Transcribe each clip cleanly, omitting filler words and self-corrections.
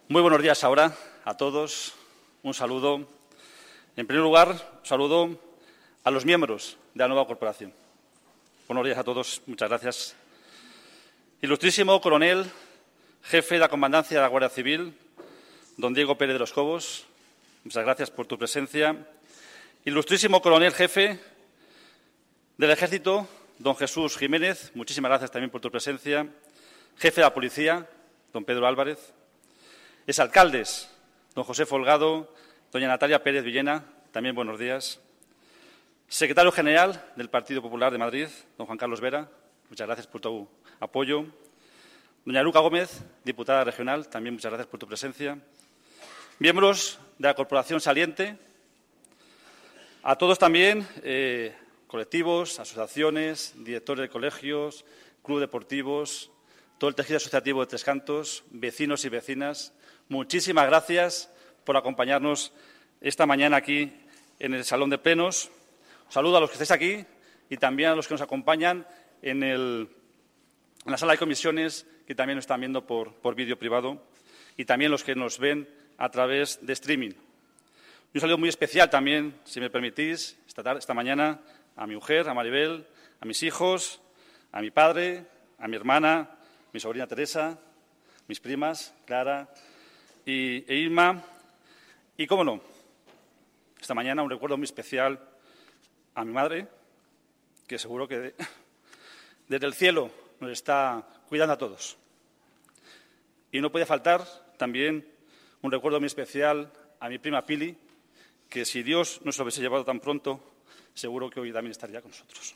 Muy buenos días ahora a todos. Un saludo. En primer lugar, saludo a los miembros de la nueva corporación. Buenos días a todos. Muchas gracias. Ilustrísimo coronel, jefe de la Comandancia de la Guardia Civil, don Diego Pérez de los Cobos, muchas gracias por tu presencia. Ilustrísimo coronel jefe del Ejército, don Jesús Jiménez, muchísimas gracias también por tu presencia. Jefe de la Policía, don Pedro Álvarez. Exalcaldes, don José Folgado, doña Natalia Pérez Villena, también buenos días. Secretario General del Partido Popular de Madrid, don Juan Carlos Vera, muchas gracias por tu apoyo. Doña Luca Gómez, diputada regional, también muchas gracias por tu presencia. Miembros de la Corporación Saliente, a todos también, colectivos, asociaciones, directores de colegios, clubes deportivos, todo el tejido asociativo de Tres Cantos, vecinos y vecinas, muchísimas gracias por acompañarnos esta mañana aquí en el Salón de Plenos. Saludo a los que estáis aquí y también a los que nos acompañan en la sala de comisiones, que también nos están viendo por vídeo privado, y también los que nos ven a través de streaming. Un saludo muy especial también, si me permitís, esta mañana a mi mujer, a Maribel, a mis hijos, a mi padre, a mi hermana, mi sobrina Teresa, mis primas, Clara e Irma. Y, cómo no, esta mañana un recuerdo muy especial a mi madre, que seguro que desde el cielo nos está cuidando a todos. Y no puede faltar también un recuerdo muy especial a mi prima Pili, que si Dios no se lo hubiese llevado tan pronto, seguro que hoy también estaría con nosotros.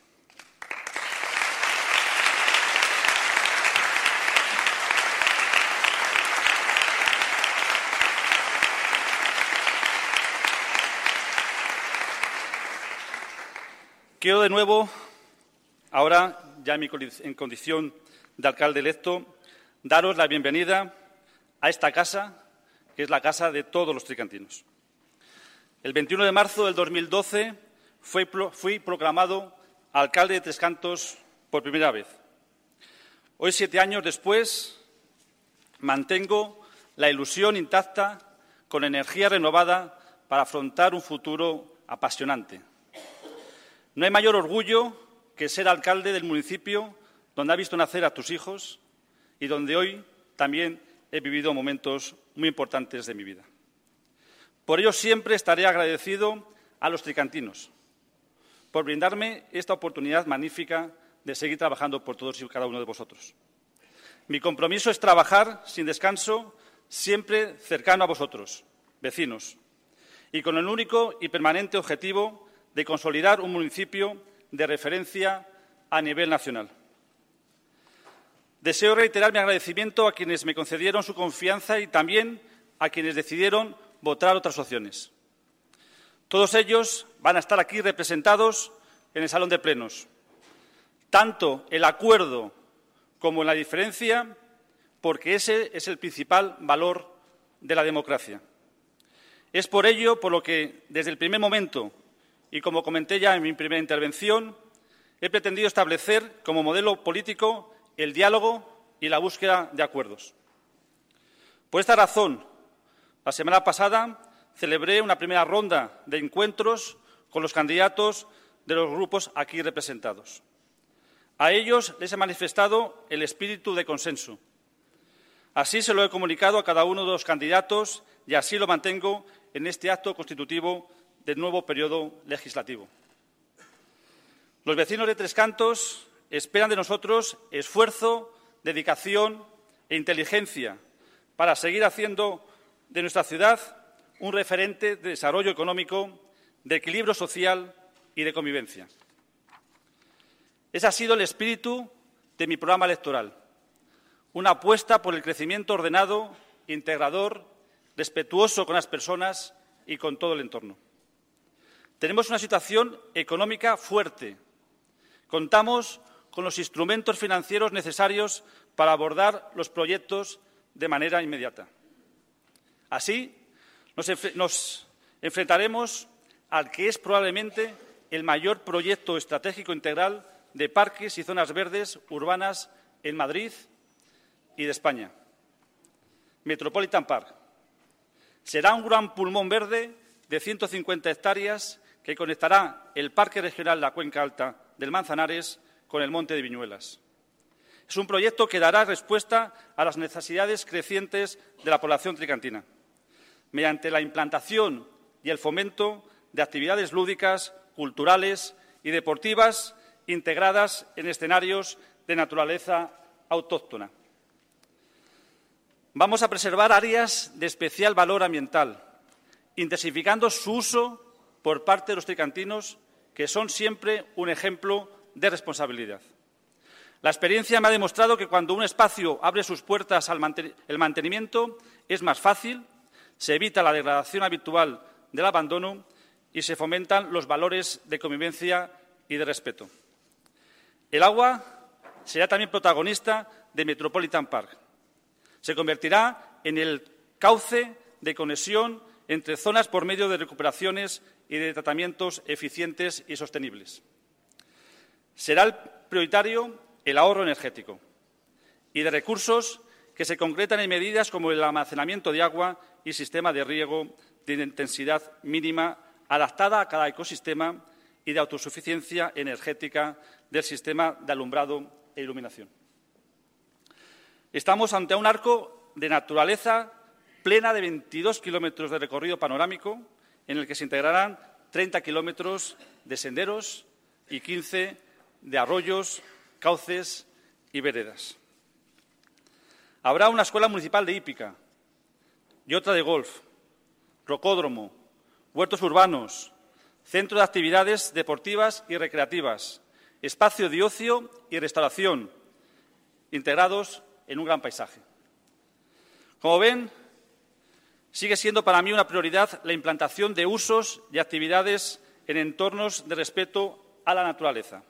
Quiero de nuevo, ahora ya en condición de alcalde electo, daros la bienvenida a esta casa, que es la casa de todos los tricantinos. El 21 de marzo del 2012 fui proclamado alcalde de Tres Cantos por primera vez. Hoy, 7 años después, mantengo la ilusión intacta con energía renovada para afrontar un futuro apasionante. No hay mayor orgullo que ser alcalde del municipio donde has visto nacer a tus hijos y donde hoy también he vivido momentos muy importantes de mi vida. Por ello, siempre estaré agradecido a los tricantinos por brindarme esta oportunidad magnífica de seguir trabajando por todos y cada uno de vosotros. Mi compromiso es trabajar sin descanso, siempre cercano a vosotros, vecinos, y con el único y permanente objetivo de consolidar un municipio de referencia a nivel nacional. Deseo reiterar mi agradecimiento a quienes me concedieron su confianza y también a quienes decidieron votar otras opciones. Todos ellos van a estar aquí representados en el Salón de Plenos, tanto el acuerdo como la diferencia, porque ese es el principal valor de la democracia. Es por ello por lo que, desde el primer momento, y como comenté ya en mi primera intervención, he pretendido establecer como modelo político el diálogo y la búsqueda de acuerdos. Por esta razón, la semana pasada celebré una primera ronda de encuentros con los candidatos de los grupos aquí representados. A ellos les he manifestado el espíritu de consenso. Así se lo he comunicado a cada uno de los candidatos y así lo mantengo en este acto constitutivo del nuevo periodo legislativo. Los vecinos de Tres Cantos esperan de nosotros esfuerzo, dedicación e inteligencia para seguir haciendo de nuestra ciudad un referente de desarrollo económico, de equilibrio social y de convivencia. Ese ha sido el espíritu de mi programa electoral, una apuesta por el crecimiento ordenado, integrador, respetuoso con las personas y con todo el entorno. Tenemos una situación económica fuerte. Contamos con los instrumentos financieros necesarios para abordar los proyectos de manera inmediata. Así, nos enfrentaremos al que es probablemente el mayor proyecto estratégico integral de parques y zonas verdes urbanas en Madrid y de España. Metropolitan Park, Será un gran pulmón verde de 150 hectáreas que conectará el Parque Regional de la Cuenca Alta del Manzanares con el Monte de Viñuelas. Es un proyecto que dará respuesta a las necesidades crecientes de la población tricantina, mediante la implantación y el fomento de actividades lúdicas, culturales y deportivas integradas en escenarios de naturaleza autóctona. Vamos a preservar áreas de especial valor ambiental, intensificando su uso por parte de los tricantinos, que son siempre un ejemplo de responsabilidad. La experiencia me ha demostrado que cuando un espacio abre sus puertas al mantenimiento es más fácil, se evita la degradación habitual del abandono y se fomentan los valores de convivencia y de respeto. El agua será también protagonista de Metropolitan Park. Se convertirá en el cauce de conexión entre zonas por medio de recuperaciones y de tratamientos eficientes y sostenibles. Será el prioritario el ahorro energético y de recursos que se concretan en medidas como el almacenamiento de agua y sistema de riego de intensidad mínima adaptada a cada ecosistema y de autosuficiencia energética del sistema de alumbrado e iluminación. Estamos ante un arco de naturaleza plena de 22 kilómetros de recorrido panorámico, en el que se integrarán 30 kilómetros de senderos y 15 de arroyos, cauces y veredas. Habrá una escuela municipal de hípica y otra de golf, rocódromo, huertos urbanos, centro de actividades deportivas y recreativas, espacio de ocio y restauración, integrados en un gran paisaje. Como ven, sigue siendo para mí una prioridad la implantación de usos y actividades en entornos de respeto a la naturaleza.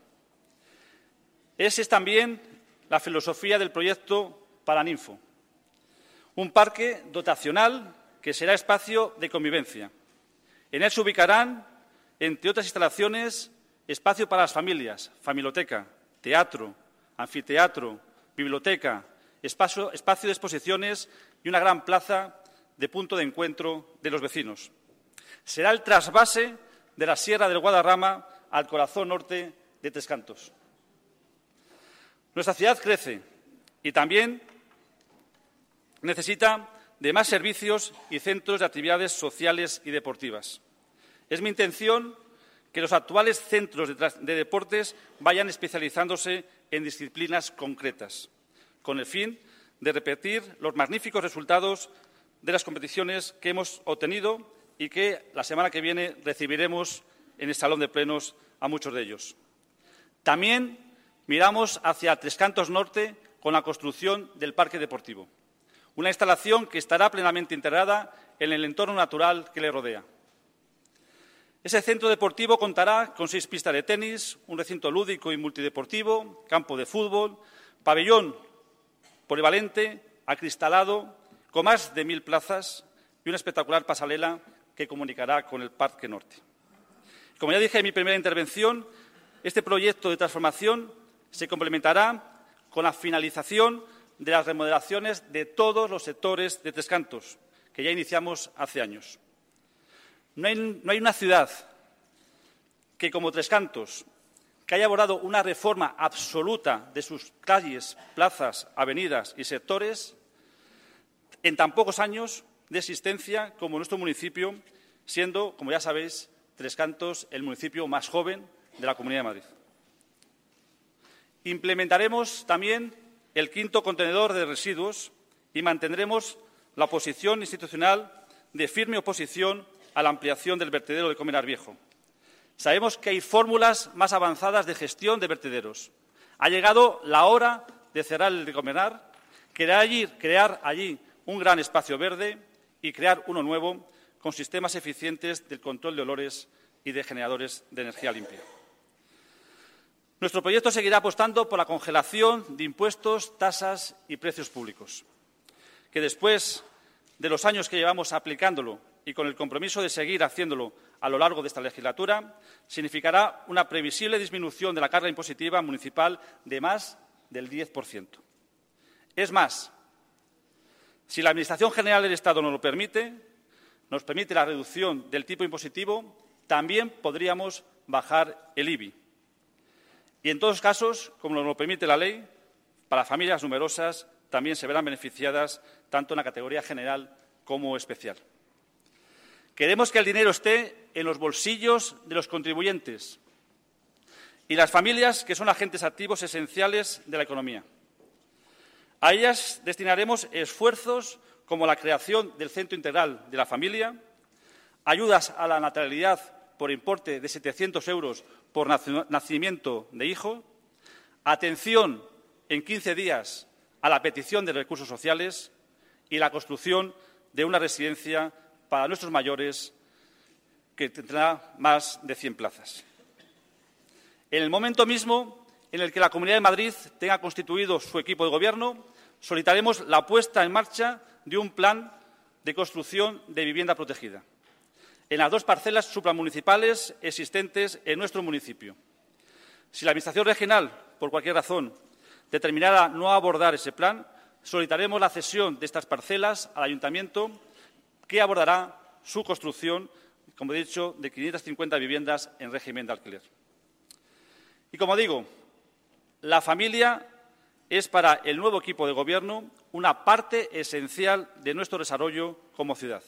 Esa es también la filosofía del proyecto Paraninfo, un parque dotacional que será espacio de convivencia. En él se ubicarán, entre otras instalaciones, espacio para las familias, familioteca, teatro, anfiteatro, biblioteca, espacio de exposiciones y una gran plaza de punto de encuentro de los vecinos. Será el trasvase de la Sierra del Guadarrama al corazón norte de Tres Cantos. Nuestra ciudad crece y también necesita de más servicios y centros de actividades sociales y deportivas. Es mi intención que los actuales centros de deportes vayan especializándose en disciplinas concretas, con el fin de repetir los magníficos resultados de las competiciones que hemos obtenido y que la semana que viene recibiremos en el Salón de Plenos a muchos de ellos. También miramos hacia Tres Cantos Norte con la construcción del Parque Deportivo, una instalación que estará plenamente integrada en el entorno natural que le rodea. Ese centro deportivo contará con 6 pistas de tenis, un recinto lúdico y multideportivo, campo de fútbol, pabellón polivalente, acristalado, con más de 1.000 plazas y una espectacular pasarela que comunicará con el Parque Norte. Como ya dije en mi primera intervención, este proyecto de transformación se complementará con la finalización de las remodelaciones de todos los sectores de Tres Cantos, que ya iniciamos hace años. No hay una ciudad que, como Tres Cantos, que haya abordado una reforma absoluta de sus calles, plazas, avenidas y sectores en tan pocos años de existencia como nuestro municipio, siendo, como ya sabéis, Tres Cantos el municipio más joven de la Comunidad de Madrid. Implementaremos también el 5º contenedor de residuos y mantendremos la posición institucional de firme oposición a la ampliación del vertedero de Comenar Viejo. Sabemos que hay fórmulas más avanzadas de gestión de vertederos. Ha llegado la hora de cerrar el de Comenar, crear allí un gran espacio verde y crear uno nuevo con sistemas eficientes del control de olores y de generadores de energía limpia. Nuestro proyecto seguirá apostando por la congelación de impuestos, tasas y precios públicos, que después de los años que llevamos aplicándolo y con el compromiso de seguir haciéndolo a lo largo de esta legislatura, significará una previsible disminución de la carga impositiva municipal de más del 10%. Es más, si la Administración General del Estado nos lo permite, nos permite la reducción del tipo impositivo, también podríamos bajar el IBI. Y en todos los casos, como nos lo permite la ley, para familias numerosas también se verán beneficiadas tanto en la categoría general como especial. Queremos que el dinero esté en los bolsillos de los contribuyentes y las familias, que son agentes activos esenciales de la economía. A ellas destinaremos esfuerzos como la creación del Centro Integral de la Familia, ayudas a la natalidad por importe de 700 euros por nacimiento de hijo, atención en 15 días a la petición de recursos sociales y la construcción de una residencia para nuestros mayores que tendrá más de 100 plazas. En el momento mismo en el que la Comunidad de Madrid tenga constituido su equipo de gobierno, solicitaremos la puesta en marcha de un plan de construcción de vivienda protegida en las 2 parcelas supramunicipales existentes en nuestro municipio. Si la Administración regional, por cualquier razón, determinara no abordar ese plan, solicitaremos la cesión de estas parcelas al Ayuntamiento, que abordará su construcción, como he dicho, de 550 viviendas en régimen de alquiler. Y, como digo, la familia es para el nuevo equipo de Gobierno una parte esencial de nuestro desarrollo como ciudad.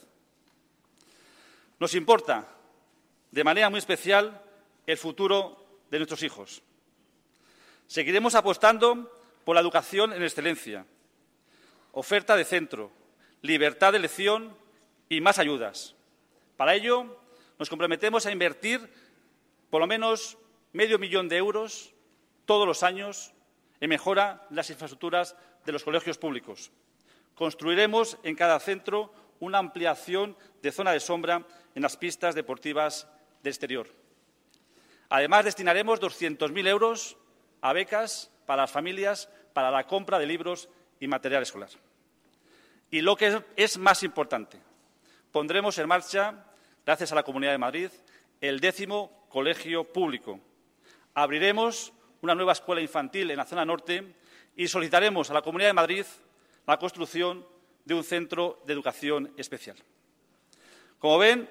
Nos importa, de manera muy especial, el futuro de nuestros hijos. Seguiremos apostando por la educación en excelencia, oferta de centro, libertad de elección y más ayudas. Para ello, nos comprometemos a invertir por lo menos medio millón de euros todos los años en mejora de las infraestructuras de los colegios públicos. Construiremos en cada centro una ampliación de zona de sombra en las pistas deportivas de exterior. Además, destinaremos 200.000 euros a becas para las familias para la compra de libros y material escolar. Y lo que es más importante, pondremos en marcha, gracias a la Comunidad de Madrid, el 10º colegio público. Abriremos una nueva escuela infantil en la zona norte y solicitaremos a la Comunidad de Madrid la construcción de un centro de educación especial. Como ven,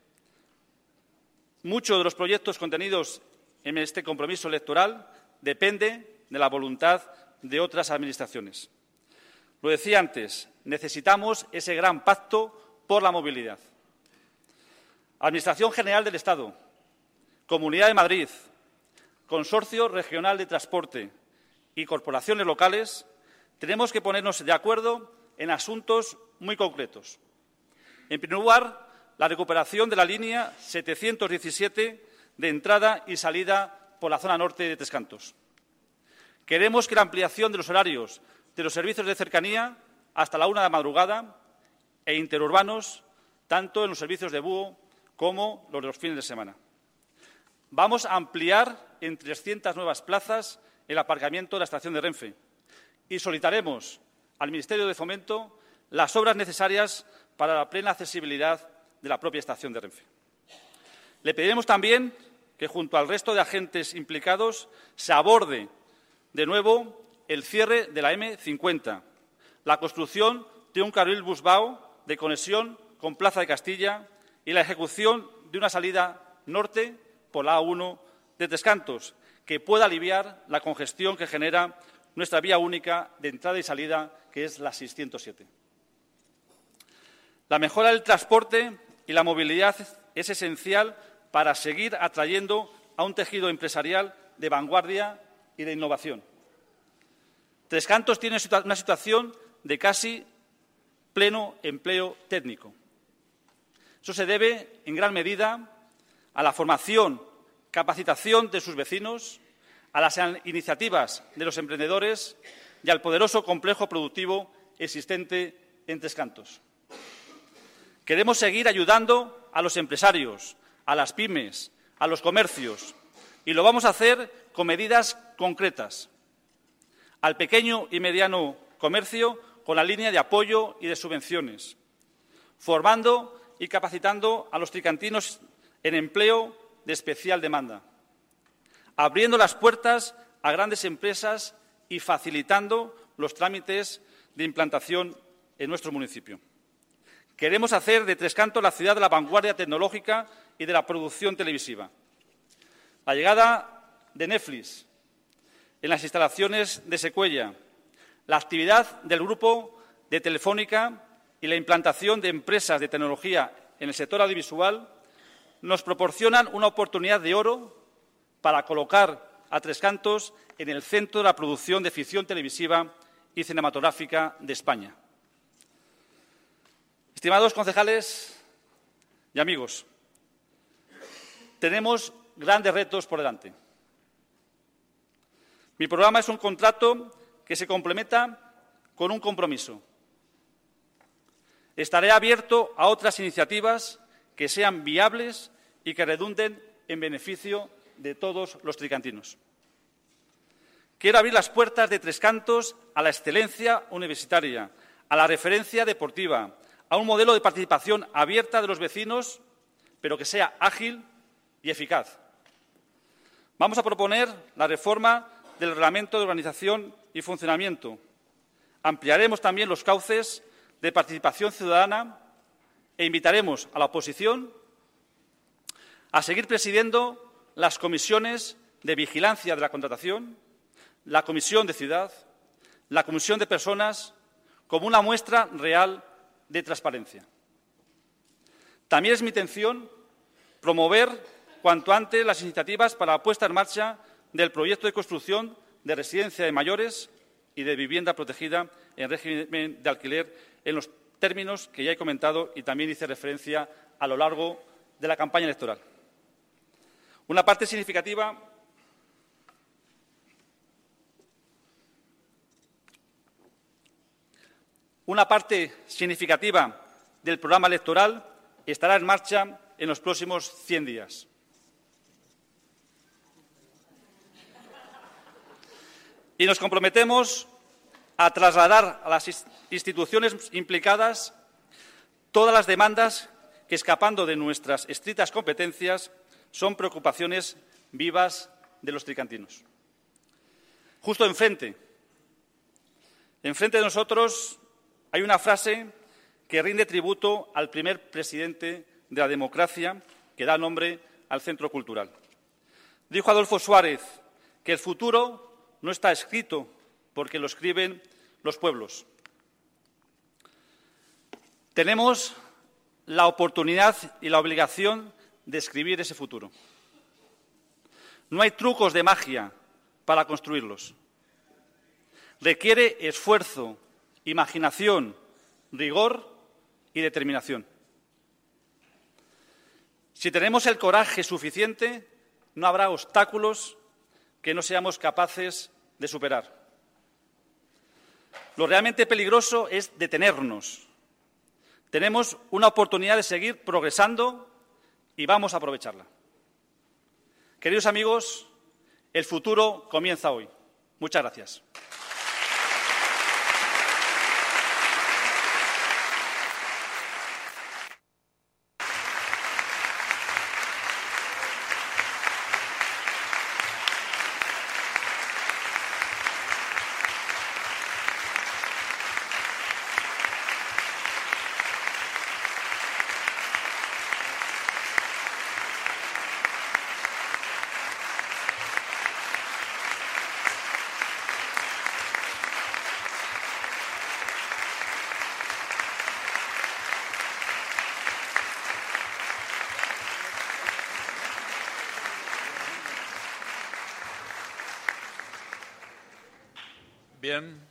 muchos de los proyectos contenidos en este compromiso electoral depende de la voluntad de otras administraciones. Lo decía antes, necesitamos ese gran pacto por la movilidad. Administración General del Estado, Comunidad de Madrid, Consorcio Regional de Transporte y corporaciones locales, tenemos que ponernos de acuerdo en asuntos muy concretos. En primer lugar, la recuperación de la línea 717 de entrada y salida por la zona norte de Tres Cantos. Queremos que la ampliación de los horarios de los servicios de cercanía hasta la 1 de la madrugada e interurbanos, tanto en los servicios de búho como los de los fines de semana. Vamos a ampliar en 300 nuevas plazas el aparcamiento de la estación de Renfe y solicitaremos al Ministerio de Fomento las obras necesarias para la plena accesibilidad de la propia estación de Renfe. Le pediremos también que, junto al resto de agentes implicados, se aborde de nuevo el cierre de la M50, la construcción de un carril Busbao de conexión con Plaza de Castilla y la ejecución de una salida norte por la A1 de Tres Cantos, que pueda aliviar la congestión que genera nuestra vía única de entrada y salida, que es la 607. La mejora del transporte y la movilidad es esencial para seguir atrayendo a un tejido empresarial de vanguardia y de innovación. Tres Cantos tiene una situación de casi pleno empleo técnico. Eso se debe, en gran medida, a la formación, capacitación de sus vecinos, a las iniciativas de los emprendedores y al poderoso complejo productivo existente en Tres Cantos. Queremos seguir ayudando a los empresarios, a las pymes, a los comercios, y lo vamos a hacer con medidas concretas. Al pequeño y mediano comercio con la línea de apoyo y de subvenciones, formando y capacitando a los tricantinos en empleo de especial demanda, abriendo las puertas a grandes empresas y facilitando los trámites de implantación en nuestro municipio. Queremos hacer de Tres Cantos la ciudad de la vanguardia tecnológica y de la producción televisiva. La llegada de Netflix en las instalaciones de Secuella, la actividad del grupo de Telefónica y la implantación de empresas de tecnología en el sector audiovisual nos proporcionan una oportunidad de oro para colocar a Tres Cantos en el centro de la producción de ficción televisiva y cinematográfica de España. Estimados concejales y amigos, tenemos grandes retos por delante. Mi programa es un contrato que se complementa con un compromiso. Estaré abierto a otras iniciativas que sean viables y que redunden en beneficio de todos los tricantinos. Quiero abrir las puertas de Tres Cantos a la excelencia universitaria, a la referencia deportiva, a un modelo de participación abierta de los vecinos, pero que sea ágil y eficaz. Vamos a proponer la reforma del Reglamento de Organización y Funcionamiento. Ampliaremos también los cauces de participación ciudadana e invitaremos a la oposición a seguir presidiendo las comisiones de vigilancia de la contratación, la Comisión de Ciudad, la Comisión de Personas, como una muestra real de transparencia. También es mi intención promover cuanto antes las iniciativas para la puesta en marcha del proyecto de construcción de residencia de mayores y de vivienda protegida en régimen de alquiler en los términos que ya he comentado y también hice referencia a lo largo de la campaña electoral. Una parte significativa del programa electoral estará en marcha en los próximos 100 días. Y nos comprometemos a trasladar a las instituciones implicadas todas las demandas que, escapando de nuestras estrictas competencias, son preocupaciones vivas de los tricantinos. Justo enfrente de nosotros hay una frase que rinde tributo al primer presidente de la democracia que da nombre al Centro Cultural. Dijo Adolfo Suárez que el futuro no está escrito porque lo escriben los pueblos. Tenemos la oportunidad y la obligación de escribir ese futuro. No hay trucos de magia para construirlos. Requiere esfuerzo, imaginación, rigor y determinación. Si tenemos el coraje suficiente, no habrá obstáculos que no seamos capaces de superar. Lo realmente peligroso es detenernos. Tenemos una oportunidad de seguir progresando y vamos a aprovecharla. Queridos amigos, el futuro comienza hoy. Muchas gracias. Bien,